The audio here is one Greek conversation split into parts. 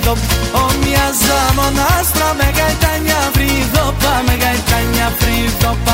φρύδο. Ομοιάζα μονάστρα με γαϊτάνια φρύδοπα, με γαϊτάνια φρύδοπα.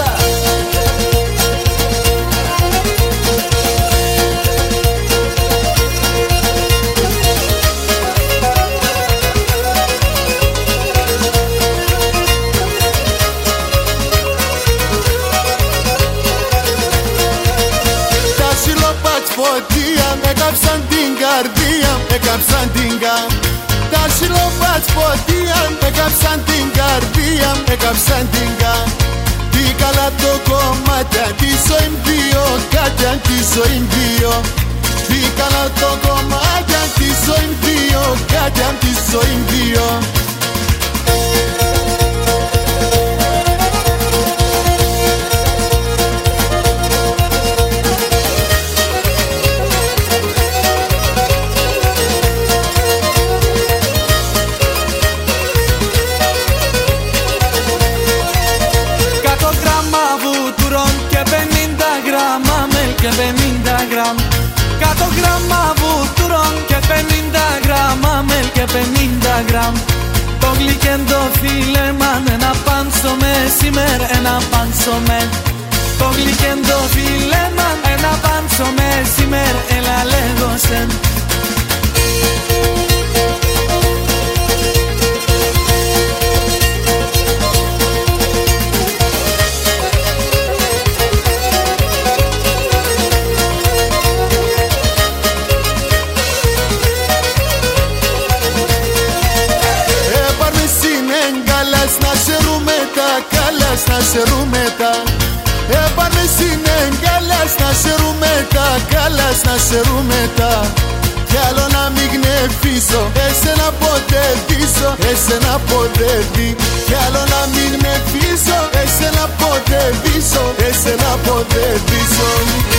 Φωτία, με κάψαν την καρδία, με κάψαν την καρδία. Τα σιλοπάτς φωτία, με κάψαν την καρδία, με κάψαν την καρδία. Τι καλά το κομμάτι, τη ζωή δύο, κάτι αν τη ζωή δύο. Τι καλά το κομμάτι, τη ζωή δύο, κάτι αν τη ζωή δύο. Και 50 γραμμ, 100 γράμμα βούτυρον και 50 γράμμα μέλ και 50 γραμμ. Το γλυκέντο φίλεμαν, ένα πάνσο με σήμερα, ένα πάνσο με. Το γλυκέντο φίλεμαν, ένα πάνσο με σήμερα, έλα λέγωσεν. Να σερούμε τα καλάς, να σερούμε τα. Έπαμε συνέγκαλας, να σερούμε τα καλάς, να σερούμε τα. Κι άλλο να μην γνεφίσω, εσένα ποτέ δίσω, εσένα ποτέ δει. Κι άλλο να μην γνεφίσω, εσένα ποτέ δίσω, εσένα ποτέ δίσω.